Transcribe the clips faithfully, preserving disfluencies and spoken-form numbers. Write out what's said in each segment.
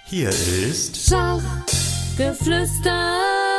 Hier ist Schachgeflüster.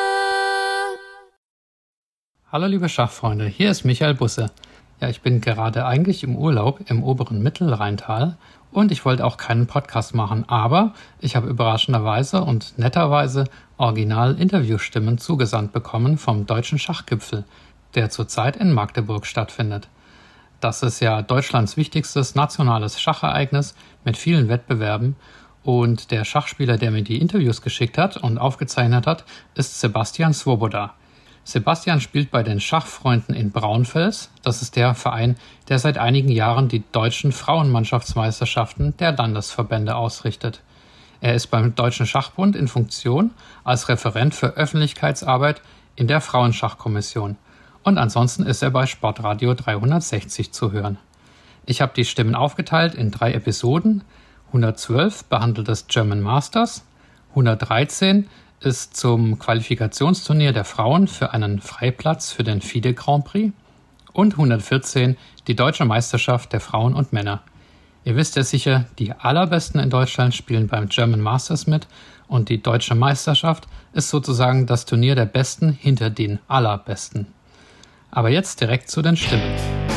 Hallo liebe Schachfreunde, hier ist Michael Busse. Ja, ich bin gerade eigentlich im Urlaub im oberen Mittelrheintal und ich wollte auch keinen Podcast machen, aber ich habe überraschenderweise und netterweise Original-Interviewstimmen zugesandt bekommen vom Deutschen Schachgipfel, der zurzeit in Magdeburg stattfindet. Das ist ja Deutschlands wichtigstes nationales Schachereignis mit vielen Wettbewerben. Und der Schachspieler, der mir die Interviews geschickt hat und aufgezeichnet hat, ist Sebastian Svoboda. Sebastian spielt bei den Schachfreunden in Braunfels. Das ist der Verein, der seit einigen Jahren die deutschen Frauenmannschaftsmeisterschaften der Landesverbände ausrichtet. Er ist beim Deutschen Schachbund in Funktion als Referent für Öffentlichkeitsarbeit in der Frauenschachkommission. Und ansonsten ist er bei Sportradio dreihundertsechzig zu hören. Ich habe die Stimmen aufgeteilt in drei Episoden. hundertzwölf behandelt das German Masters, hundertdreizehn ist zum Qualifikationsturnier der Frauen für einen Freiplatz für den FIDE Grand Prix und hundertvierzehn die Deutsche Meisterschaft der Frauen und Männer. Ihr wisst ja sicher, die allerbesten in Deutschland spielen beim German Masters mit und die Deutsche Meisterschaft ist sozusagen das Turnier der Besten hinter den Allerbesten. Aber jetzt direkt zu den Stimmen.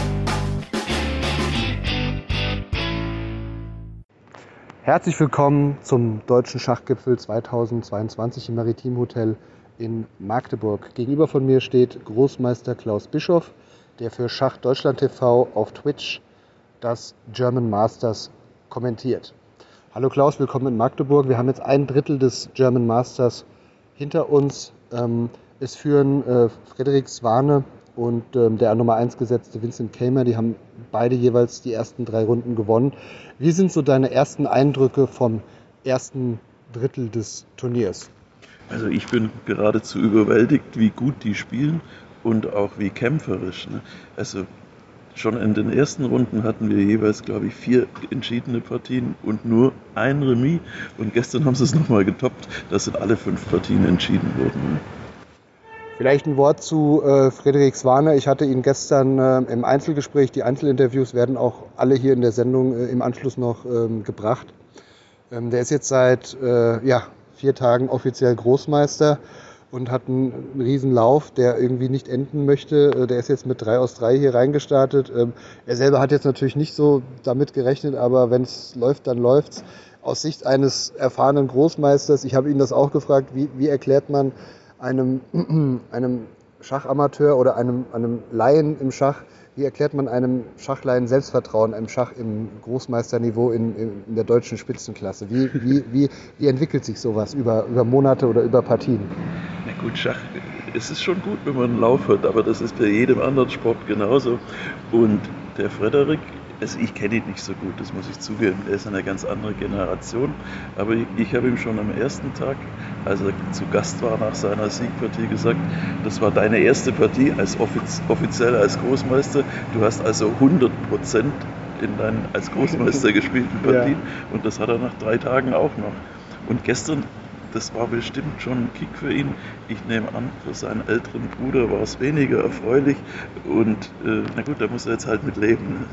Herzlich willkommen zum Deutschen Schachgipfel zweitausendzweiundzwanzig im Maritimhotel in Magdeburg. Gegenüber von mir steht Großmeister Klaus Bischoff, der für Schach Deutschland T V auf Twitch das German Masters kommentiert. Hallo Klaus, willkommen in Magdeburg. Wir haben jetzt ein Drittel des German Masters hinter uns. Ähm, es führen äh, Frederik Swane und ähm, der Nummer eins gesetzte Vincent Kaymer, die haben beide jeweils die ersten drei Runden gewonnen. Wie sind so deine ersten Eindrücke vom ersten Drittel des Turniers? Also ich bin geradezu überwältigt, wie gut die spielen und auch wie kämpferisch. Ne? Also schon in den ersten Runden hatten wir jeweils, glaube ich, vier entschiedene Partien und nur ein Remis. Und gestern haben sie es nochmal getoppt, dass sind alle fünf Partien entschieden wurden. Ne? Vielleicht ein Wort zu äh, Frederik Swane. Ich hatte ihn gestern äh, im Einzelgespräch, die Einzelinterviews werden auch alle hier in der Sendung äh, im Anschluss noch ähm, gebracht. Ähm, der ist jetzt seit äh, ja, vier Tagen offiziell Großmeister und hat einen, einen riesen Lauf, der irgendwie nicht enden möchte. Äh, der ist jetzt mit drei aus drei hier reingestartet. Ähm, er selber hat jetzt natürlich nicht so damit gerechnet, aber wenn es läuft, dann läuft's. Aus Sicht eines erfahrenen Großmeisters, ich habe ihn das auch gefragt, wie, wie erklärt man einem, einem Schachamateur oder einem, einem Laien im Schach, wie erklärt man einem Schachleien Selbstvertrauen im Schach im Großmeisterniveau in, in der deutschen Spitzenklasse? Wie, wie, wie, wie entwickelt sich sowas über, über Monate oder über Partien? Na gut, Schach, es ist schon gut, wenn man einen Lauf hat, aber das ist bei jedem anderen Sport genauso. Und der Frederik, also ich kenne ihn nicht so gut, das muss ich zugeben, er ist eine ganz andere Generation, aber ich, ich habe ihm schon am ersten Tag, als er zu Gast war nach seiner Siegpartie, gesagt, das war deine erste Partie als offiz- offiziell als Großmeister, du hast also hundert Prozent in deinen als Großmeister gespielten Partien ja. Und das hat er nach drei Tagen auch noch. Und gestern, das war bestimmt schon ein Kick für ihn. Ich nehme an, für seinen älteren Bruder war es weniger erfreulich und äh, na gut, da muss er jetzt halt mit leben.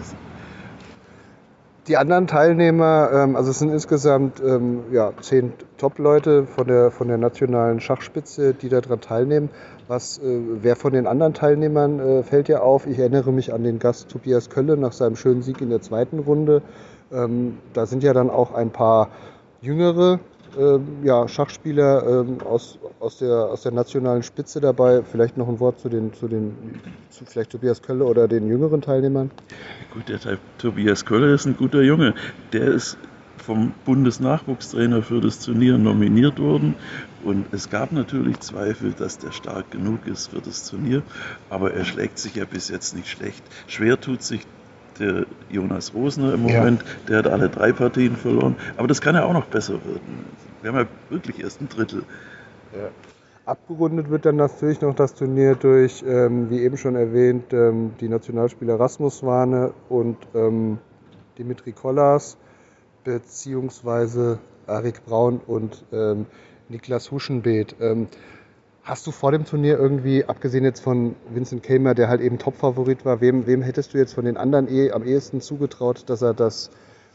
Die anderen Teilnehmer, also es sind insgesamt ähm, ja, zehn Top-Leute von der, von der nationalen Schachspitze, die daran teilnehmen. Was, äh, wer von den anderen Teilnehmern äh, fällt dir auf? Ich erinnere mich an den Gast Tobias Kölle nach seinem schönen Sieg in der zweiten Runde. Ähm, da sind ja dann auch ein paar jüngere äh, ja, Schachspieler äh, aus, aus, der, aus der nationalen Spitze dabei. Vielleicht noch ein Wort zu den, zu den zu vielleicht Tobias Kölle oder den jüngeren Teilnehmern? Gut, der Tobias Kölle ist ein guter Junge. Der ist vom Bundesnachwuchstrainer für das Turnier nominiert worden. Und es gab natürlich Zweifel, dass der stark genug ist für das Turnier. Aber er schlägt sich ja bis jetzt nicht schlecht. Schwer tut sich der Jonas Rosner im Moment. Ja. Der hat alle drei Partien verloren. Aber das kann ja auch noch besser werden. Wir haben ja wirklich erst ein Drittel. Ja. Abgerundet wird dann natürlich noch das Turnier durch, ähm, wie eben schon erwähnt, ähm, die Nationalspieler Rasmus Swane und ähm, Dimitri Kollas, beziehungsweise Arik Braun und ähm, Niklas Huschenbeet. Ähm, hast du vor dem Turnier irgendwie, abgesehen jetzt von Vincent Kaymer, der halt eben Topfavorit war, wem, wem hättest du jetzt von den anderen eh, am ehesten zugetraut, dass er das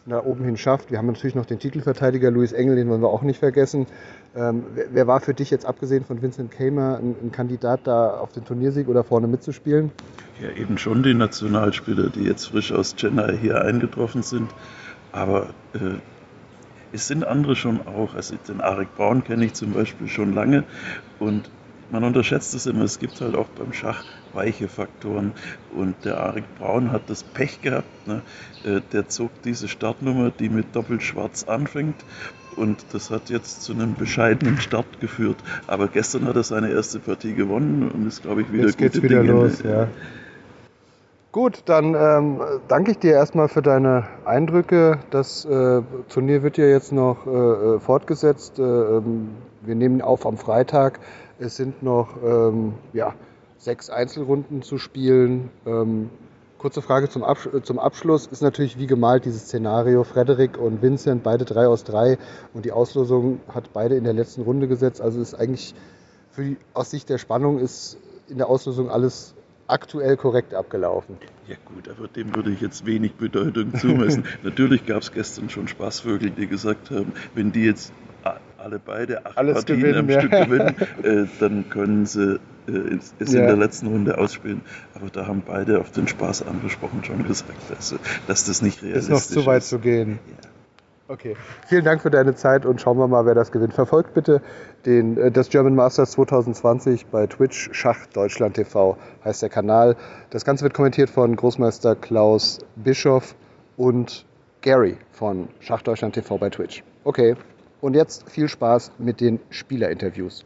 nach oben hin schafft. Wir haben natürlich noch den Titelverteidiger Louis Engel, den wollen wir auch nicht vergessen. Ähm, wer, wer war für dich jetzt abgesehen von Vincent Kaymer ein, ein Kandidat, da auf den Turniersieg oder vorne mitzuspielen? Ja, eben schon die Nationalspieler, die jetzt frisch aus Chennai hier eingetroffen sind. Aber äh, es sind andere schon auch. Also den Arik Braun kenne ich zum Beispiel schon lange. Und man unterschätzt es immer. Es gibt halt auch beim Schach weiche Faktoren. Und der Arik Braun hat das Pech gehabt. Ne? Äh, der zog diese Startnummer, die mit Doppelschwarz anfängt. Und das hat jetzt zu einem bescheidenen Start geführt. Aber gestern hat er seine erste Partie gewonnen und ist, glaube ich, wieder jetzt geht's gute wieder Dinge. los, ja. Gut, dann ähm, danke ich dir erstmal für deine Eindrücke. Das äh, Turnier wird ja jetzt noch äh, fortgesetzt. Äh, ähm, wir nehmen auf am Freitag. Es sind noch ähm, ja, sechs Einzelrunden zu spielen. Ähm, kurze Frage zum, Absch- zum Abschluss. Ist natürlich wie gemalt dieses Szenario. Frederik und Vincent, beide drei aus drei. Und die Auslosung hat beide in der letzten Runde gesetzt. Also ist eigentlich für die, aus Sicht der Spannung ist in der Auslosung alles aktuell korrekt abgelaufen. Ja gut, aber dem würde ich jetzt wenig Bedeutung zumessen. Natürlich gab es gestern schon Spaßvögel, die gesagt haben, wenn die jetzt alle beide acht Alles Partien gewinnen, am ja. Stück gewinnen, äh, dann können sie äh, es Ja. in der letzten Runde ausspielen. Aber da haben beide auf den Spaß angesprochen schon gesagt, also, dass das nicht realistisch Ist ist. noch zu weit zu gehen. Ja. Okay, vielen Dank für deine Zeit und schauen wir mal, wer das gewinnt. Verfolgt bitte den, äh, das German Masters zwanzig zwanzig bei Twitch. Schach Deutschland T V heißt der Kanal. Das Ganze wird kommentiert von Großmeister Klaus Bischoff und Gary von Schach Deutschland T V bei Twitch. Okay, und jetzt viel Spaß mit den Spielerinterviews.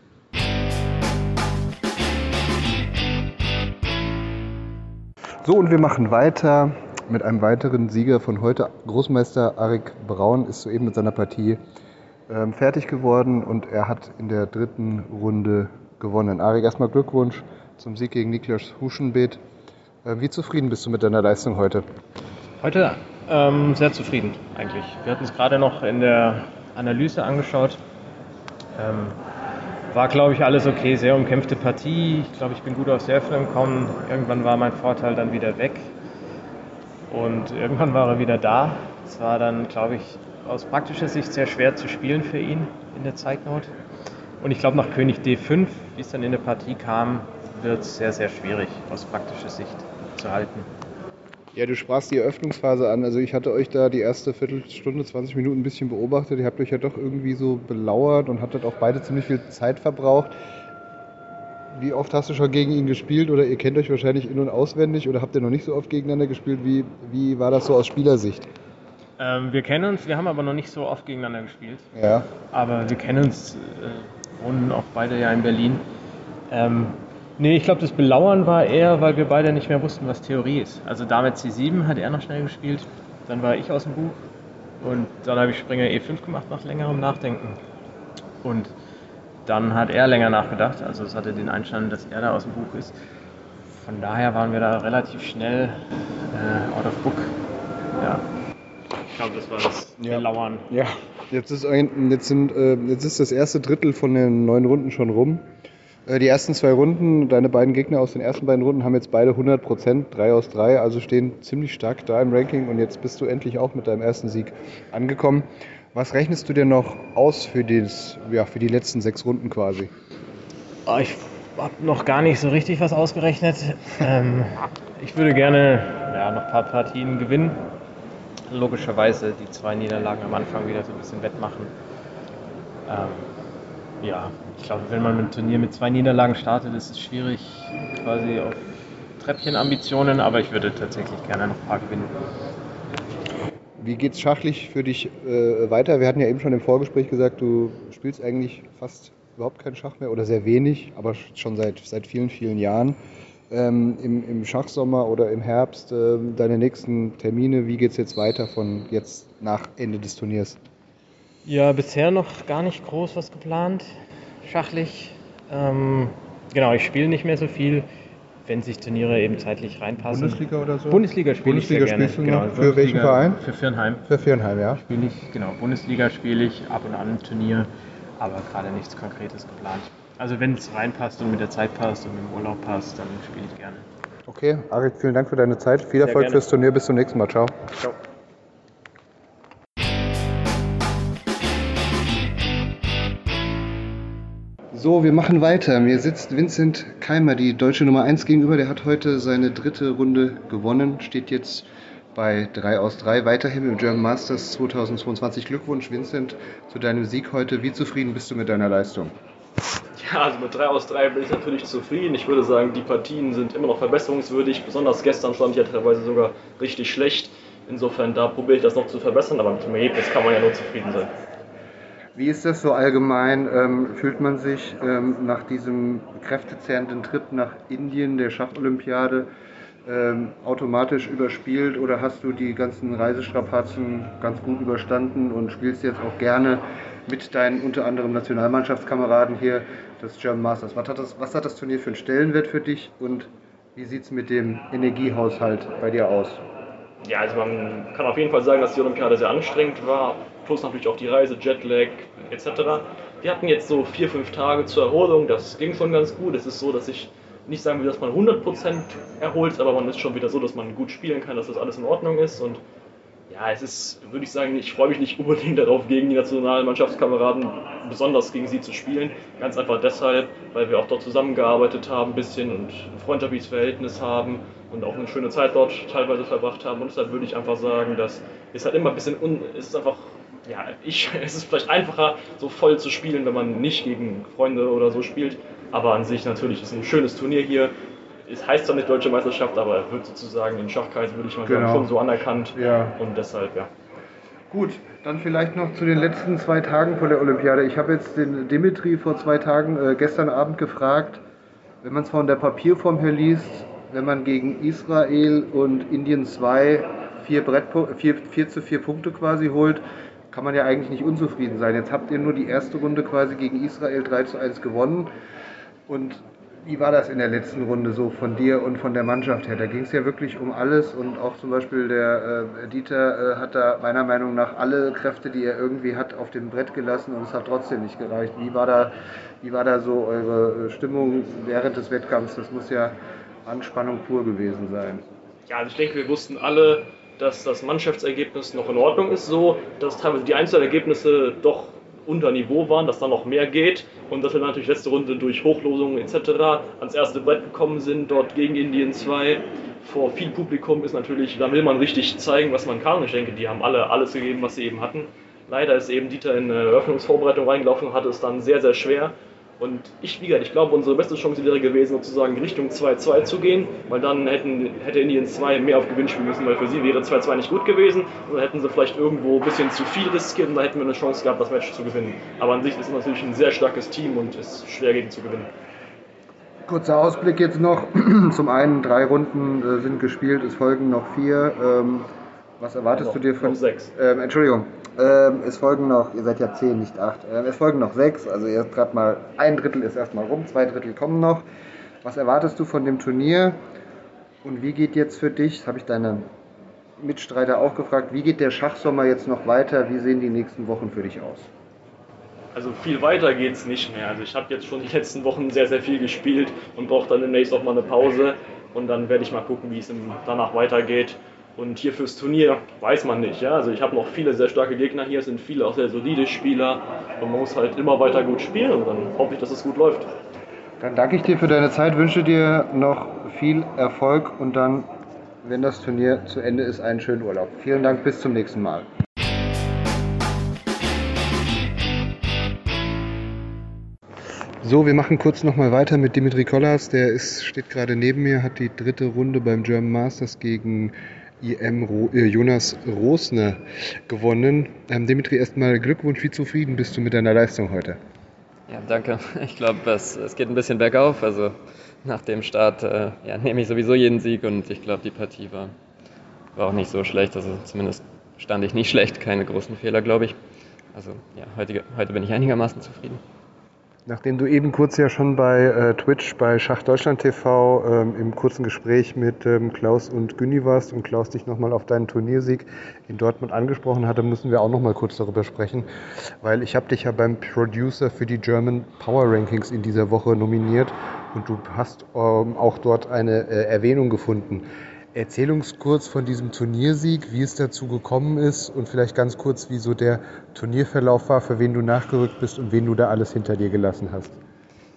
So, und wir machen weiter mit einem weiteren Sieger von heute. Großmeister Arik Braun ist soeben mit seiner Partie ähm, fertig geworden und er hat in der dritten Runde gewonnen. Arik, erstmal Glückwunsch zum Sieg gegen Niklas Huschenbeet. Äh, wie zufrieden bist du mit deiner Leistung heute? Heute ähm, sehr zufrieden eigentlich. Wir hatten es gerade noch in der Analyse angeschaut. Ähm, war, glaube ich, alles okay. Sehr umkämpfte Partie. Ich glaube, ich bin gut aufs Eröffnen gekommen. Irgendwann war mein Vorteil dann wieder weg. Und irgendwann war er wieder da. Es war dann, glaube ich, aus praktischer Sicht sehr schwer zu spielen für ihn in der Zeitnot. Und ich glaube, nach König D fünf, wie es dann in der Partie kam, wird es sehr, sehr schwierig aus praktischer Sicht zu halten. Ja, du sprachst die Eröffnungsphase an. Also ich hatte euch da die erste Viertelstunde, zwanzig Minuten ein bisschen beobachtet. Ihr habt euch ja doch irgendwie so belauert und hattet auch beide ziemlich viel Zeit verbraucht. Wie oft hast du schon gegen ihn gespielt oder ihr kennt euch wahrscheinlich in- und auswendig oder habt ihr noch nicht so oft gegeneinander gespielt? Wie, wie war das so aus Spielersicht? Ähm, wir kennen uns, wir haben aber noch nicht so oft gegeneinander gespielt. Ja. Aber wir kennen uns, äh, wohnen auch beide ja in Berlin. Ähm, nee, ich glaube, das Belauern war eher, weil wir beide nicht mehr wussten, was Theorie ist. Also Dame C sieben hat er noch schnell gespielt, dann war ich aus dem Buch und dann habe ich Springer E fünf gemacht nach längerem Nachdenken. Und dann hat er länger nachgedacht, also es hatte den Einstand, dass er da aus dem Buch ist. Von daher waren wir da relativ schnell äh, out of book. Ja. Ich glaube, das war das Ja. Belauern. Ja, jetzt ist, ein, jetzt, sind, äh, jetzt ist das erste Drittel von den neun Runden schon rum. Äh, die ersten zwei Runden, deine beiden Gegner aus den ersten beiden Runden haben jetzt beide hundert Prozent, drei aus drei, also stehen ziemlich stark da im Ranking und jetzt bist du endlich auch mit deinem ersten Sieg angekommen. Was rechnest du dir noch aus für, dieses, ja, für die letzten sechs Runden quasi? Oh, ich habe noch gar nicht so richtig was ausgerechnet. ähm, ich würde gerne ja, noch ein paar Partien gewinnen. Logischerweise die zwei Niederlagen am Anfang wieder so ein bisschen wettmachen. Ähm, ja, ich glaube, wenn man mit einem Turnier mit zwei Niederlagen startet, ist es schwierig quasi auf Treppchenambitionen, aber ich würde tatsächlich gerne noch ein paar gewinnen. Wie geht's schachlich für dich äh, weiter? Wir hatten ja eben schon im Vorgespräch gesagt, du spielst eigentlich fast überhaupt keinen Schach mehr oder sehr wenig, aber schon seit, seit vielen, vielen Jahren. Ähm, im, im Schachsommer oder im Herbst äh, deine nächsten Termine, wie geht's jetzt weiter von jetzt nach Ende des Turniers? Ja, bisher noch gar nicht groß was geplant, schachlich. Ähm, genau, ich spiele nicht mehr so viel, wenn sich Turniere eben zeitlich reinpassen. Bundesliga oder so? Bundesliga spiele ich sehr gerne. spielst du noch? Genau, Für welchen Bundesliga- Verein? Für Firnheim. Für Firnheim, ja. Spiele ich, genau, Bundesliga spiele ich, ab und an ein Turnier, aber gerade nichts Konkretes geplant. Also wenn es reinpasst und mit der Zeit passt und mit dem Urlaub passt, dann spiele ich gerne. Okay, Arik, vielen Dank für deine Zeit. Viel Erfolg gerne. fürs Turnier. Bis zum nächsten Mal. Ciao. Ciao. So, wir machen weiter. Mir sitzt Vincent Keimer, die deutsche Nummer eins gegenüber. Der hat heute seine dritte Runde gewonnen, steht jetzt bei drei aus drei weiterhin im German Masters zweitausendzweiundzwanzig. Glückwunsch, Vincent, zu deinem Sieg heute. Wie zufrieden bist du mit deiner Leistung? Ja, also mit drei aus drei bin ich natürlich zufrieden. Ich würde sagen, die Partien sind immer noch verbesserungswürdig. Besonders gestern stand ich ja teilweise sogar richtig schlecht. Insofern, da probiere ich das noch zu verbessern, aber mit dem Ergebnis kann man ja nur zufrieden sein. Wie ist das so allgemein? Ähm, fühlt man sich ähm, nach diesem kräftezehrenden Trip nach Indien, der Schacholympiade, ähm, automatisch überspielt oder hast du die ganzen Reisestrapazen ganz gut überstanden und spielst jetzt auch gerne mit deinen unter anderem Nationalmannschaftskameraden hier das German Masters? Was hat das, was hat das Turnier für einen Stellenwert für dich und wie sieht es mit dem Energiehaushalt bei dir aus? Ja, also man kann auf jeden Fall sagen, dass die Olympiade sehr anstrengend war, plus natürlich auch die Reise, Jetlag et cetera. Wir hatten jetzt so vier, fünf Tage zur Erholung, das ging schon ganz gut. Es ist so, dass ich nicht sagen will, dass man hundert Prozent erholt, aber man ist schon wieder so, dass man gut spielen kann, dass das alles in Ordnung ist. Und ja, es ist, würde ich sagen, ich freue mich nicht unbedingt darauf, gegen die Nationalmannschaftskameraden, besonders gegen sie zu spielen. Ganz einfach deshalb, weil wir auch dort zusammengearbeitet haben ein bisschen und ein freundschaftliches Verhältnis haben und auch eine schöne Zeit dort teilweise verbracht haben. Und deshalb würde ich einfach sagen, dass es halt immer ein bisschen, un, es ist einfach, ja, ich, es ist vielleicht einfacher, so voll zu spielen, wenn man nicht gegen Freunde oder so spielt. Aber an sich natürlich ist es ein schönes Turnier hier. Es heißt zwar nicht Deutsche Meisterschaft, aber er wird sozusagen in Schachkreisen, würde ich mal sagen, genau, schon so anerkannt. Ja. Und deshalb, ja. Gut, dann vielleicht noch zu den letzten zwei Tagen vor der Olympiade. Ich habe jetzt den Dimitri vor zwei Tagen, äh, gestern Abend gefragt, wenn man es von der Papierform her liest, wenn man gegen Israel und Indien zwei vier, Brettpo- vier, vier zu vier Punkte quasi holt, kann man ja eigentlich nicht unzufrieden sein. Jetzt habt ihr nur die erste Runde quasi gegen Israel drei zu eins gewonnen. Und wie war das in der letzten Runde so von dir und von der Mannschaft her? Da ging es ja wirklich um alles und auch zum Beispiel der äh, Dieter äh, hat da meiner Meinung nach alle Kräfte, die er irgendwie hat, auf dem Brett gelassen und es hat trotzdem nicht gereicht. Wie war da, wie war da so eure Stimmung während des Wettkampfs? Das muss ja Anspannung pur gewesen sein. Ja, also ich denke, wir wussten alle, dass das Mannschaftsergebnis noch in Ordnung ist, so dass teilweise die Einzelergebnisse doch unter Niveau waren, dass da noch mehr geht und dass wir natürlich letzte Runde durch Hochlosungen et cetera ans erste Brett gekommen sind, dort gegen Indien zwei vor viel Publikum ist natürlich, da will man richtig zeigen, was man kann. Ich denke, die haben alle alles gegeben, was sie eben hatten. Leider ist eben Dieter in eine Eröffnungsvorbereitung reingelaufen und hatte es dann sehr, sehr schwer. Und ich, wie gesagt, ich glaube, unsere beste Chance wäre gewesen, sozusagen Richtung zwei zwei zu gehen, weil dann hätten, hätte Indien zwei mehr auf Gewinn spielen müssen, weil für sie wäre zwei zwei nicht gut gewesen. Und dann hätten sie vielleicht irgendwo ein bisschen zu viel riskiert und da hätten wir eine Chance gehabt, das Match zu gewinnen. Aber an sich ist es natürlich ein sehr starkes Team und ist schwer gegen zu gewinnen. Kurzer Ausblick jetzt noch. Zum einen, drei Runden äh, sind gespielt, es folgen noch vier. Ähm, was erwartest noch, du dir von... Noch sechs. Ähm, Entschuldigung. Ähm, es folgen noch, ihr seid ja zehn, nicht acht. Ähm, es folgen noch sechs, also ihr habt gerade mal, ein Drittel ist erstmal rum, zwei Drittel kommen noch. Was erwartest du von dem Turnier? Und wie geht jetzt für dich, das habe ich deine Mitstreiter auch gefragt, wie geht der Schachsommer jetzt noch weiter? Wie sehen die nächsten Wochen für dich aus? Also viel weiter geht es nicht mehr. Also ich habe jetzt schon die letzten Wochen sehr, sehr viel gespielt und brauche dann demnächst auch mal eine Pause. Und dann werde ich mal gucken, wie es danach weitergeht. Und hier fürs Turnier weiß man nicht. Ja? Also ich habe noch viele sehr starke Gegner hier, es sind viele auch sehr solide Spieler. Und man muss halt immer weiter gut spielen und dann hoffe ich, dass es gut läuft. Dann danke ich dir für deine Zeit, wünsche dir noch viel Erfolg und dann, wenn das Turnier zu Ende ist, einen schönen Urlaub. Vielen Dank, bis zum nächsten Mal. So, wir machen kurz nochmal weiter mit Dimitri Kollas. Der ist, steht gerade neben mir, hat die dritte Runde beim German Masters gegen I M Ro- äh, Jonas Rosner gewonnen. Ähm, Dimitri, erstmal Glückwunsch, wie zufrieden bist du mit deiner Leistung heute? Ja, danke. Ich glaube, es, es geht ein bisschen bergauf. Also nach dem Start äh, ja, nehme ich sowieso jeden Sieg und ich glaube, die Partie war, war auch nicht so schlecht. Also zumindest stand ich nicht schlecht, keine großen Fehler, glaube ich. Also ja, heute, heute bin ich einigermaßen zufrieden. Nachdem du eben kurz ja schon bei äh, Twitch, bei Schach Deutschland T V ähm, im kurzen Gespräch mit ähm, Klaus und Günni warst und Klaus dich nochmal auf deinen Turniersieg in Dortmund angesprochen hatte, müssen wir auch nochmal kurz darüber sprechen, weil ich habe dich ja beim Producer für die German Power Rankings in dieser Woche nominiert und du hast ähm, auch dort eine äh, Erwähnung gefunden. Erzähl uns kurz von diesem Turniersieg, wie es dazu gekommen ist und vielleicht ganz kurz, wie so der Turnierverlauf war, für wen du nachgerückt bist und wen du da alles hinter dir gelassen hast.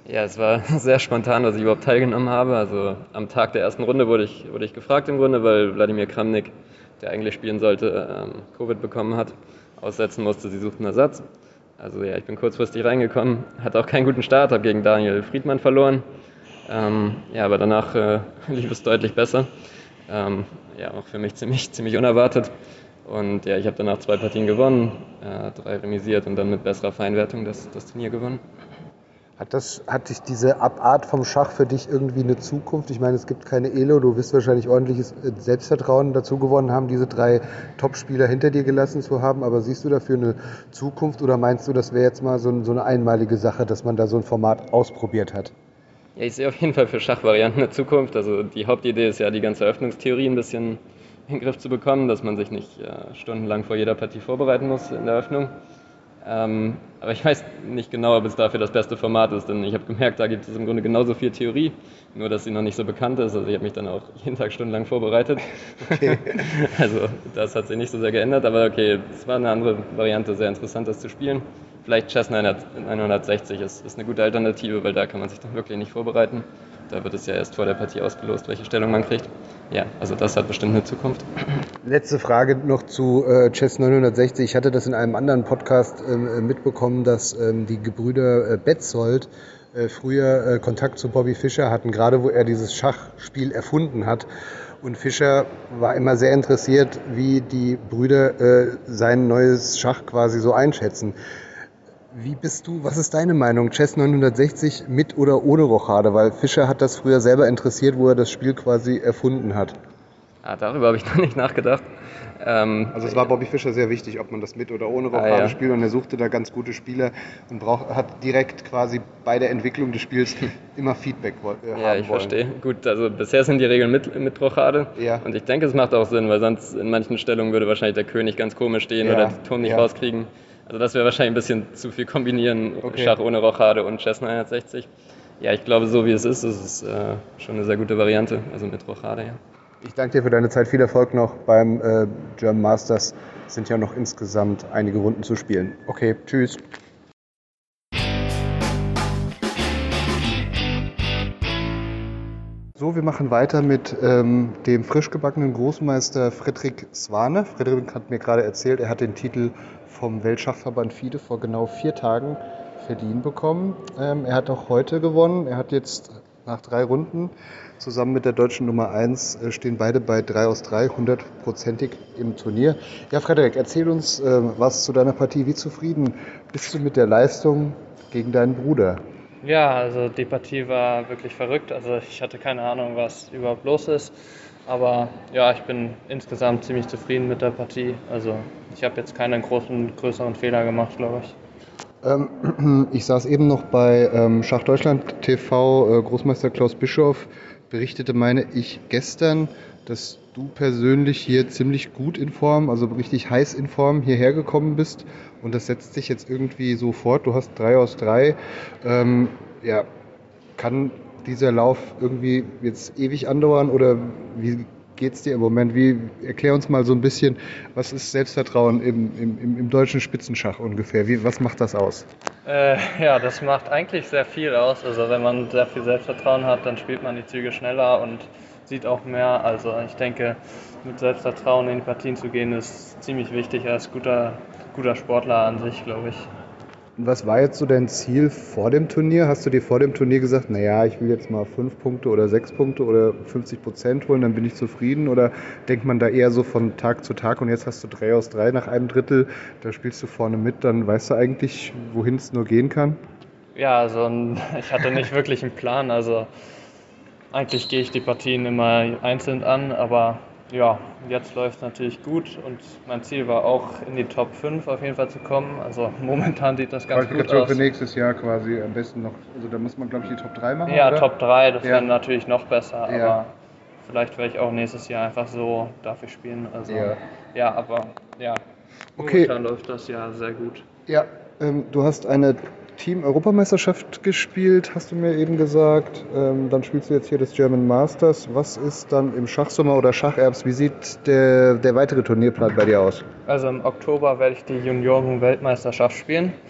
Ja, es war sehr spontan, dass ich überhaupt teilgenommen habe. Also am Tag der ersten Runde wurde ich, wurde ich gefragt im Grunde, weil Wladimir Kramnik, der eigentlich spielen sollte, ähm, Covid bekommen hat, aussetzen musste. Sie suchten Ersatz. Also ja, ich bin kurzfristig reingekommen, hatte auch keinen guten Start, habe gegen Daniel Friedmann verloren. Ähm, ja, aber danach äh, lief es deutlich besser. Ähm, ja, auch für mich ziemlich, ziemlich unerwartet. Und ja, ich habe danach zwei Partien gewonnen, äh, drei remisiert und dann mit besserer Feinwertung das, das Turnier gewonnen. Hat, das, hat dich diese Abart vom Schach für dich irgendwie eine Zukunft? Ich meine, es gibt keine Elo, du wirst wahrscheinlich ordentliches Selbstvertrauen dazu gewonnen haben, diese drei Top-Spieler hinter dir gelassen zu haben, aber siehst du dafür eine Zukunft oder meinst du, das wäre jetzt mal so, so eine einmalige Sache, dass man da so ein Format ausprobiert hat? Ja, ich sehe auf jeden Fall für Schachvarianten eine Zukunft. Also die Hauptidee ist ja, die ganze Eröffnungstheorie ein bisschen in den Griff zu bekommen, dass man sich nicht äh, stundenlang vor jeder Partie vorbereiten muss in der Eröffnung. Ähm, aber ich weiß nicht genau, ob es dafür das beste Format ist, denn ich habe gemerkt, da gibt es im Grunde genauso viel Theorie, nur dass sie noch nicht so bekannt ist. Also ich habe mich dann auch jeden Tag stundenlang vorbereitet. Okay. Also das hat sich nicht so sehr geändert, aber okay, es war eine andere Variante, sehr interessant das zu spielen. Vielleicht Chess neunhundertsechzig ist, ist eine gute Alternative, weil da kann man sich dann wirklich nicht vorbereiten. Da wird es ja erst vor der Partie ausgelost, welche Stellung man kriegt. Ja, also das hat bestimmt eine Zukunft. Letzte Frage noch zu äh, Chess neunhundertsechzig. Ich hatte das in einem anderen Podcast äh, mitbekommen, dass ähm, die Gebrüder äh, Betzold äh, früher äh, Kontakt zu Bobby Fischer hatten, gerade wo er dieses Schachspiel erfunden hat. Und Fischer war immer sehr interessiert, wie die Brüder äh, sein neues Schach quasi so einschätzen. Wie bist du, was ist deine Meinung? Chess neunhundertsechzig mit oder ohne Rochade? Weil Fischer hat das früher selber interessiert, wo er das Spiel quasi erfunden hat. Ah, darüber habe ich noch nicht nachgedacht. Ähm, also es war Bobby Fischer sehr wichtig, ob man das mit oder ohne Rochade ah, ja. spielt. Und er suchte da ganz gute Spieler und brauch, hat direkt quasi bei der Entwicklung des Spiels immer Feedback äh, haben Ja, ich wollen. verstehe. Gut, also bisher sind die Regeln mit, mit Rochade. Ja. Und ich denke, es macht auch Sinn, weil sonst in manchen Stellungen würde wahrscheinlich der König ganz komisch stehen ja. oder den Turm nicht ja. rauskriegen. Also das wäre wahrscheinlich ein bisschen zu viel kombinieren, okay. Schach ohne Rochade und Chess neunhundertsechzig. Ja, ich glaube, so wie es ist, ist es äh, schon eine sehr gute Variante, also mit Rochade, ja. Ich danke dir für deine Zeit, viel Erfolg noch beim äh, German Masters. Es sind ja noch insgesamt einige Runden zu spielen. Okay, tschüss. So, wir machen weiter mit ähm, dem frisch gebackenen Großmeister Fredrik Swane. Fredrik hat mir gerade erzählt, er hat den Titel vom Weltschachverband FIDE vor genau vier Tagen verliehen bekommen. Ähm, er hat auch heute gewonnen. Er hat jetzt nach drei Runden zusammen mit der deutschen Nummer eins äh, stehen beide bei drei aus drei, hundertprozentig im Turnier. Ja, Fredrik, erzähl uns äh, was zu deiner Partie. Wie zufrieden bist du mit der Leistung gegen deinen Bruder? Ja, also die Partie war wirklich verrückt. Also ich hatte keine Ahnung, was überhaupt los ist. Aber ja, ich bin insgesamt ziemlich zufrieden mit der Partie. Also ich habe jetzt keinen großen, größeren Fehler gemacht, glaube ich. Ähm, ich saß eben noch bei ähm, Schach Deutschland T V. Äh, Großmeister Klaus Bischoff berichtete, meine ich, gestern, dass du persönlich hier ziemlich gut in Form, also richtig heiß in Form hierher gekommen bist. Und das setzt sich jetzt irgendwie so fort. Du hast drei aus drei. Ähm, ja, kann dieser Lauf irgendwie jetzt ewig andauern oder wie geht's dir im Moment? Wie, erklär uns mal so ein bisschen, was ist Selbstvertrauen im, im, im deutschen Spitzenschach ungefähr? Wie, was macht das aus? Äh, ja, das macht eigentlich sehr viel aus. Also wenn man sehr viel Selbstvertrauen hat, dann spielt man die Züge schneller und sieht auch mehr. Also ich denke, mit Selbstvertrauen in die Partien zu gehen, ist ziemlich wichtig als guter, guter Sportler an sich, glaube ich. Was war jetzt so dein Ziel vor dem Turnier? Hast du dir vor dem Turnier gesagt, naja, ich will jetzt mal fünf Punkte oder sechs Punkte oder fünfzig Prozent holen, dann bin ich zufrieden? Oder denkt man da eher so von Tag zu Tag und jetzt hast du drei aus drei nach einem Drittel, da spielst du vorne mit, dann weißt du eigentlich, wohin es nur gehen kann? Ja, also ich hatte nicht wirklich einen Plan. Also eigentlich gehe ich die Partien immer einzeln an, aber ja, jetzt läuft es natürlich gut und mein Ziel war auch in die Top fünf auf jeden Fall zu kommen. Also momentan sieht das ganz gut aus. Für nächstes Jahr quasi am besten noch, also da muss man glaube ich die Top drei machen, Ja, oder? Top drei, das ja. wäre natürlich noch besser, ja. aber vielleicht werde ich auch nächstes Jahr einfach so dafür spielen. Also ja, ja aber ja, okay. Momentan läuft das ja sehr gut. Ja, ähm, du hast eine Team-Europameisterschaft gespielt, hast du mir eben gesagt. Ähm, dann spielst du jetzt hier das German Masters. Was ist dann im Schachsommer oder Schacherbst? Wie sieht der, der weitere Turnierplan bei dir aus? Also im Oktober werde ich die Junioren-Weltmeisterschaft spielen.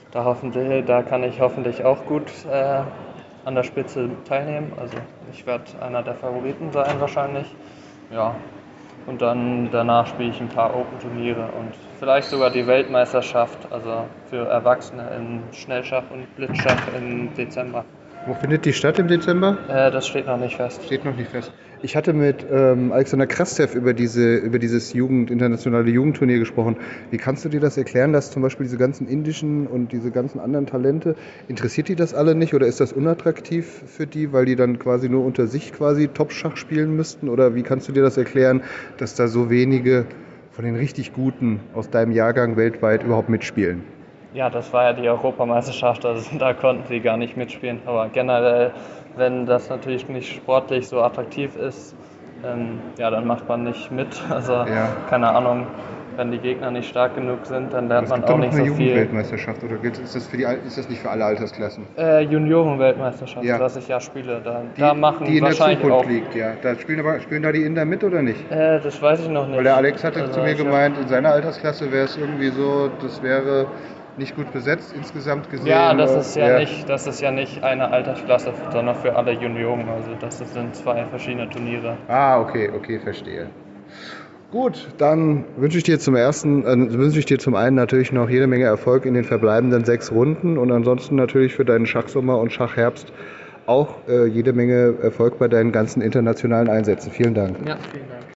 da, hoffentlich, da kann ich hoffentlich auch gut äh, an der Spitze teilnehmen. Also ich werde einer der Favoriten sein wahrscheinlich. Ja. Und dann danach spiele ich ein paar Open-Turniere und vielleicht sogar die Weltmeisterschaft, also für Erwachsene in Schnellschach und Blitzschach im Dezember. Wo findet die statt im Dezember? Äh, das steht noch nicht fest. Steht noch nicht fest. Ich hatte mit ähm, Alexander Krastev über, diese, über dieses Jugend, internationale Jugendturnier gesprochen. Wie kannst du dir das erklären, dass zum Beispiel diese ganzen indischen und diese ganzen anderen Talente, interessiert die das alle nicht oder ist das unattraktiv für die, weil die dann quasi nur unter sich quasi Top-Schach spielen müssten? Oder wie kannst du dir das erklären, dass da so wenige von den richtig Guten aus deinem Jahrgang weltweit überhaupt mitspielen? Ja, das war ja die Europameisterschaft, also da konnten sie gar nicht mitspielen. Aber generell, wenn das natürlich nicht sportlich so attraktiv ist, ähm, ja, dann macht man nicht mit. Also Ja. keine Ahnung, wenn die Gegner nicht stark genug sind, dann lernt Es man gibt auch doch noch nicht eine so viel. Jugendweltmeisterschaft oder gilt- ist das, für die, Al- ist das nicht für alle Altersklassen? Äh, Junioren-Weltmeisterschaft, Ja. was ich ja spiele, da, Die, da machen die in der wahrscheinlich Zukunft auch. liegt, ja. Da spielen, aber, spielen da die Inder mit oder nicht? Äh, das weiß ich noch nicht. Weil der Alex hatte Also zu mir ich hab- gemeint, in seiner Altersklasse wäre es irgendwie so, das wäre nicht gut besetzt insgesamt gesehen. Ja, das äh, ist ja, Nicht, das ist ja nicht eine Altersklasse, sondern für alle Junioren. Also das sind zwei verschiedene Turniere. Ah, okay, okay, verstehe. Gut, dann wünsche ich dir zum ersten, äh, wünsche ich dir zum einen natürlich noch jede Menge Erfolg in den verbleibenden sechs Runden und ansonsten natürlich für deinen Schachsommer und Schachherbst auch äh, jede Menge Erfolg bei deinen ganzen internationalen Einsätzen. Vielen Dank. Ja, vielen Dank.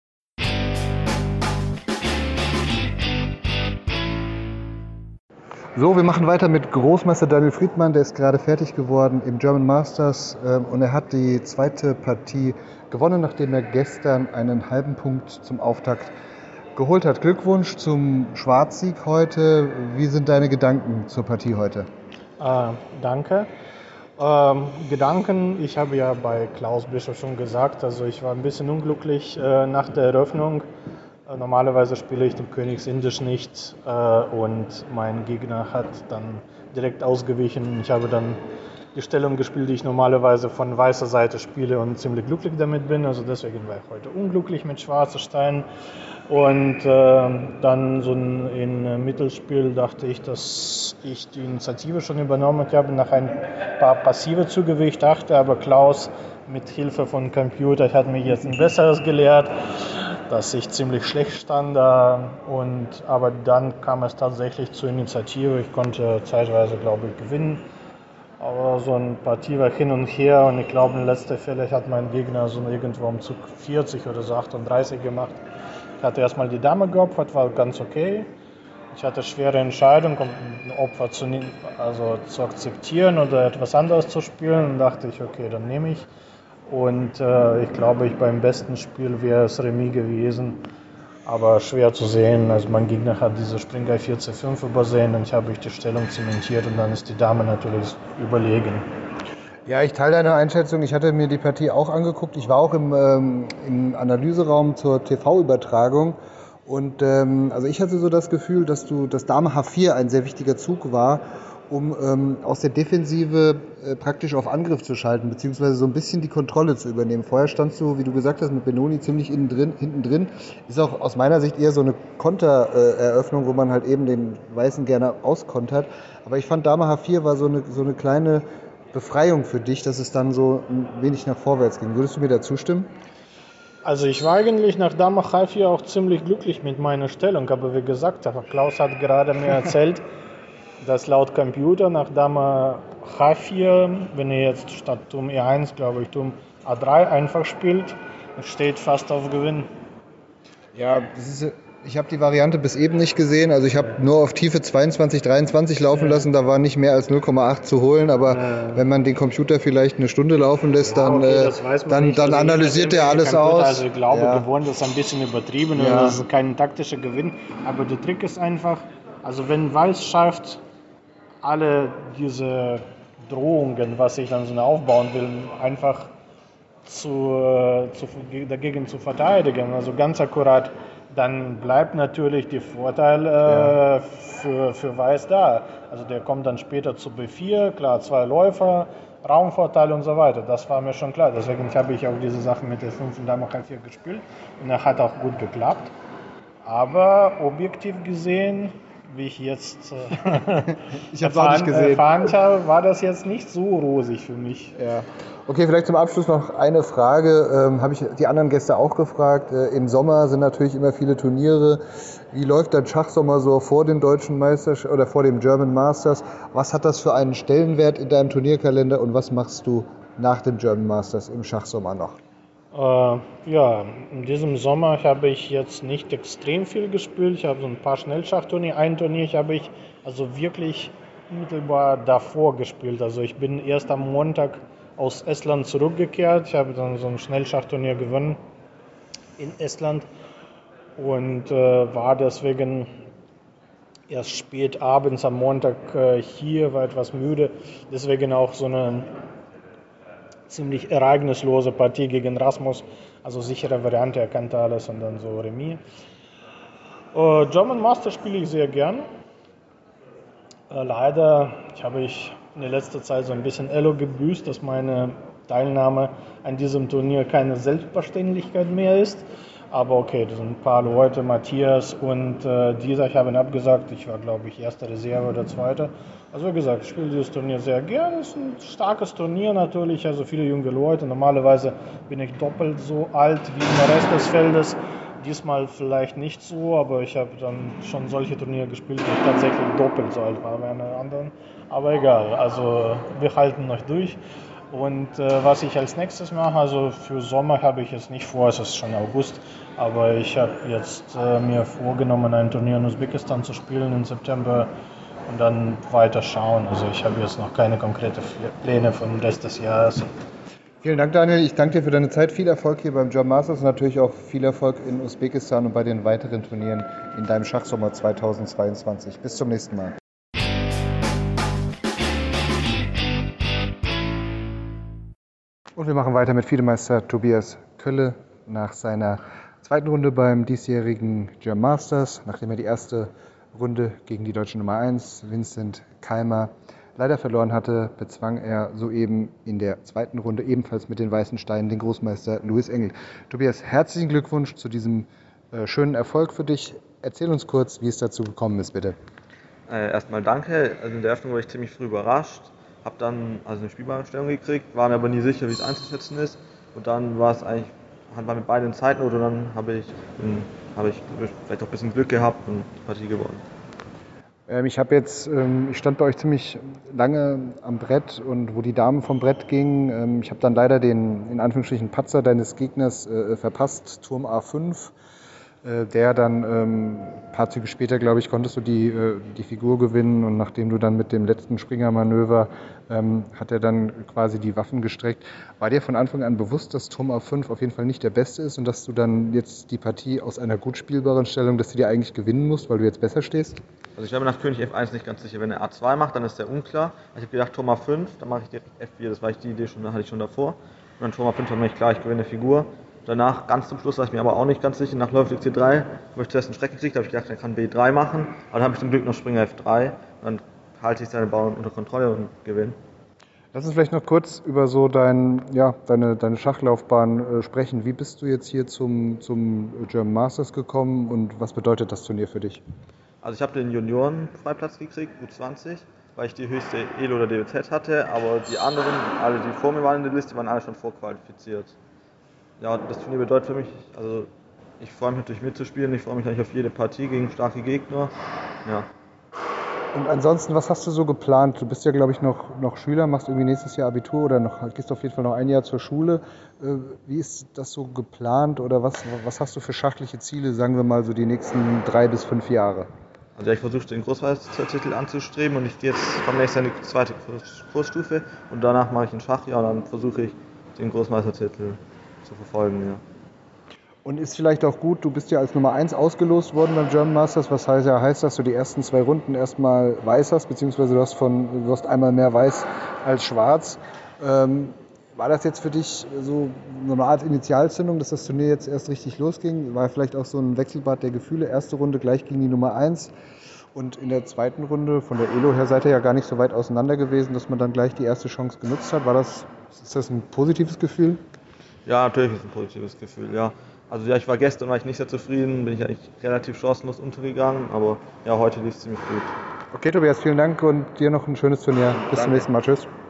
So, wir machen weiter mit Großmeister Daniel Friedmann, der ist gerade fertig geworden im German Masters ähm, und er hat die zweite Partie gewonnen, nachdem er gestern einen halben Punkt zum Auftakt geholt hat. Glückwunsch zum Schwarzsieg heute. Wie sind deine Gedanken zur Partie heute? Äh, danke. Ähm, Gedanken, ich habe ja bei Klaus Bischof schon gesagt, also ich war ein bisschen unglücklich äh, nach der Eröffnung. Äh, normalerweise spiele ich dem Königsindisch nicht äh, und mein Gegner hat dann direkt ausgewichen. Ich habe dann die Stellung gespielt, die ich normalerweise von weißer Seite spiele und ziemlich glücklich damit bin. Also deswegen war ich heute unglücklich mit schwarzen Steinen. Und äh, dann so ein, in Mittelspiel dachte ich, dass ich die Initiative schon übernommen habe, nach ein paar passive Züge, wie ich dachte. Aber Klaus mit Hilfe von Computer hat mir jetzt ein besseres gelehrt, dass ich ziemlich schlecht stand. Äh, und, aber dann kam es tatsächlich zur Initiative. Ich konnte zeitweise, glaube ich, gewinnen. Aber so eine Partie war hin und her und ich glaube, in letzter Fälle hat mein Gegner so irgendwo um Zug vierzig oder so achtunddreißig gemacht. Ich hatte erstmal die Dame geopfert, war ganz okay. Ich hatte schwere Entscheidung, um ein Opfer zu, also zu akzeptieren oder etwas anderes zu spielen. Und dachte ich, okay, dann nehme ich. Und äh, ich glaube, ich beim besten Spiel wäre es Remis gewesen. Aber schwer zu sehen. Also mein Gegner hat diese Springer vier zu fünf übersehen und ich habe die Stellung zementiert und dann ist die Dame natürlich überlegen. Ja, ich teile deine Einschätzung. Ich hatte mir die Partie auch angeguckt. Ich war auch im, ähm, im Analyseraum zur T V-Übertragung. Und ähm, also ich hatte so das Gefühl, dass du, dass Dame H vier ein sehr wichtiger Zug war, um ähm, aus der Defensive äh, praktisch auf Angriff zu schalten, beziehungsweise so ein bisschen die Kontrolle zu übernehmen. Vorher standst du, wie du gesagt hast, mit Benoni ziemlich innen drin, hinten drin. Ist auch aus meiner Sicht eher so eine Kontereröffnung, äh, wo man halt eben den Weißen gerne auskontert. Aber ich fand, Dame H vier war so eine, so eine kleine Befreiung für dich, dass es dann so ein wenig nach vorwärts ging. Würdest du mir da zustimmen? Also ich war eigentlich nach Dame H vier auch ziemlich glücklich mit meiner Stellung, aber wie gesagt, Klaus hat gerade mir erzählt, dass laut Computer nach Dame H vier, wenn ihr jetzt statt Turm E eins, glaube ich, Turm A drei einfach spielt, steht fast auf Gewinn. Ja, das ist, ich habe die Variante bis eben nicht gesehen. Also ich habe nur auf Tiefe zweiundzwanzig, dreiundzwanzig laufen ja. lassen. Da war nicht mehr als null Komma acht zu holen. Aber ja. wenn man den Computer vielleicht eine Stunde laufen lässt, ja, dann, okay, äh, dann, dann also analysiert er alles Computer, aus. Also ich glaube, ja. gewohnt ist ein bisschen übertrieben. Ja. Das ist kein taktischer Gewinn. Aber der Trick ist einfach, also wenn Weiß schafft, alle diese Drohungen, was ich dann so aufbauen will, einfach zu, zu, dagegen zu verteidigen, also ganz akkurat, dann bleibt natürlich der Vorteil äh, ja. für, für Weiß da. Also der kommt dann später zu B vier, klar, zwei Läufer, Raumvorteil und so weiter. Das war mir schon klar. Deswegen habe ich auch diese Sachen mit der fünf und Dame H vier gespielt und das hat auch gut geklappt. Aber objektiv gesehen wie ich jetzt äh, ich erfahren, auch nicht gesehen. erfahren habe, war das jetzt nicht so rosig für mich. Ja. Okay, vielleicht zum Abschluss noch eine Frage. Ähm, habe ich die anderen Gäste auch gefragt. Äh, Im Sommer sind natürlich immer viele Turniere. Wie läuft dein Schachsommer so vor den deutschen Meisterschaften oder vor dem German Masters? Was hat das für einen Stellenwert in deinem Turnierkalender und was machst du nach dem German Masters im Schachsommer noch? Äh, ja, in diesem Sommer habe ich jetzt nicht extrem viel gespielt. Ich habe so ein paar Schnellschachturniere. Ein Turnier habe ich also wirklich unmittelbar davor gespielt. Also ich bin erst am Montag aus Estland zurückgekehrt. Ich habe dann so ein Schnellschachturnier gewonnen in Estland und äh, war deswegen erst spät abends am Montag äh, hier, war etwas müde. Deswegen auch so eine ziemlich ereignislose Partie gegen Rasmus, also sichere Variante, er kannte alles und dann so Remis. Äh, German Master spiele ich sehr gern. Äh, leider habe ich in der letzten Zeit so ein bisschen Elo gebüßt, dass meine Teilnahme an diesem Turnier keine Selbstverständlichkeit mehr ist. Aber okay, das sind ein paar Leute, Matthias und äh, dieser, ich habe ihn abgesagt, ich war glaube ich erste Reserve oder zweite. Also wie gesagt, ich spiele dieses Turnier sehr gerne, es ist ein starkes Turnier natürlich, also viele junge Leute. Normalerweise bin ich doppelt so alt wie der Rest des Feldes. Diesmal vielleicht nicht so, aber ich habe dann schon solche Turniere gespielt, wo ich tatsächlich doppelt so alt war wie alle anderen. Aber egal, also wir halten noch durch. Und äh, was ich als nächstes mache, also für Sommer habe ich jetzt nicht vor, es ist schon August, aber ich habe jetzt äh, mir vorgenommen, ein Turnier in Usbekistan zu spielen im September und dann weiter schauen. Also ich habe jetzt noch keine konkreten Pläne für den Rest des Jahres. Vielen Dank, Daniel. Ich danke dir für deine Zeit. Viel Erfolg hier beim German Masters und natürlich auch viel Erfolg in Usbekistan und bei den weiteren Turnieren in deinem Schachsommer zweitausendzweiundzwanzig. Bis zum nächsten Mal. Und wir machen weiter mit FIDE-Meister Tobias Kölle nach seiner zweiten Runde beim diesjährigen German Masters, nachdem er die erste Runde gegen die deutsche Nummer eins, Vincent Keimer, leider verloren hatte, bezwang er soeben in der zweiten Runde ebenfalls mit den weißen Steinen den Großmeister Louis Engel. Tobias, herzlichen Glückwunsch zu diesem äh, schönen Erfolg für dich. Erzähl uns kurz, wie es dazu gekommen ist, bitte. Äh, erstmal danke. Also in der Eröffnung war ich ziemlich früh überrascht. Habe dann also eine spielbare Stellung gekriegt, war mir aber nie sicher, wie es einzuschätzen ist. Und dann war es eigentlich, war mit beiden Zeiten oder dann habe ich, habe ich vielleicht auch ein bisschen Glück gehabt und die Partie gewonnen. Ähm, ich habe jetzt, ähm, ich stand bei euch ziemlich lange am Brett und wo die Damen vom Brett gingen, ähm, ich habe dann leider den in Anführungsstrichen Patzer deines Gegners äh, verpasst, Turm A fünf. Der dann ähm, ein paar Züge später, glaube ich, konntest du die, äh, die Figur gewinnen und nachdem du dann mit dem letzten Springermanöver ähm, hat er dann quasi die Waffen gestreckt. War dir von Anfang an bewusst, dass Turm A fünf auf jeden Fall nicht der beste ist und dass du dann jetzt die Partie aus einer gut spielbaren Stellung, dass du die eigentlich gewinnen musst, weil du jetzt besser stehst? Also ich war mir nach König F eins nicht ganz sicher. Wenn er A zwei macht, dann ist der unklar. Ich habe gedacht, Turm A fünf, dann mache ich direkt F vier, das war ich die Idee schon, hatte ich schon davor. Und dann Turm A fünf war mir nicht klar, ich gewinne eine Figur. Danach, ganz zum Schluss, war ich mir aber auch nicht ganz sicher, nach Läufer C drei, wo ich zuerst einen Schreck gekriegt habe, habe ich gedacht, er kann B drei machen, aber dann habe ich zum Glück noch Springer F drei, dann halte ich seine Bauern unter Kontrolle und gewinne. Lass uns vielleicht noch kurz über so dein, ja, deine, deine Schachlaufbahn äh, sprechen. Wie bist du jetzt hier zum, zum German Masters gekommen und was bedeutet das Turnier für dich? Also ich habe den Junioren-Freiplatz gekriegt, U zwanzig, weil ich die höchste E L O oder D W Z hatte, aber die anderen, alle die vor mir waren in der Liste, waren alle schon vorqualifiziert. Ja, das Turnier bedeutet für mich, also ich freue mich natürlich mitzuspielen, ich freue mich eigentlich auf jede Partie gegen starke Gegner. Ja. Und ansonsten, was hast du so geplant? Du bist ja, glaube ich, noch, noch Schüler, machst irgendwie nächstes Jahr Abitur oder noch, gehst auf jeden Fall noch ein Jahr zur Schule. Wie ist das so geplant oder was, was hast du für schachliche Ziele, sagen wir mal so die nächsten drei bis fünf Jahre? Also ich versuche den Großmeistertitel anzustreben und ich gehe jetzt vom nächsten Jahr in die zweite Kursstufe und danach mache ich ein Schachjahr und dann versuche ich den Großmeistertitel zu verfolgen, ja. Und ist vielleicht auch gut, du bist ja als Nummer eins ausgelost worden beim German Masters, was heißt ja heißt, dass du die ersten zwei Runden erstmal weiß hast, beziehungsweise du hast, von, du hast einmal mehr weiß als schwarz. Ähm, war das jetzt für dich so eine Art Initialzündung, dass das Turnier jetzt erst richtig losging? War vielleicht auch so ein Wechselbad der Gefühle, erste Runde gleich gegen die Nummer eins und in der zweiten Runde, von der E L O her seid ihr ja gar nicht so weit auseinander gewesen, dass man dann gleich die erste Chance genutzt hat. War das, ist das ein positives Gefühl? Ja, natürlich ist es ein positives Gefühl, ja. Also ja, ich war gestern war ich nicht sehr zufrieden, bin ich eigentlich relativ chancenlos untergegangen, aber ja, heute lief es ziemlich gut. Okay, Tobias, vielen Dank und dir noch ein schönes Turnier. Bis Danke. zum nächsten Mal. Tschüss.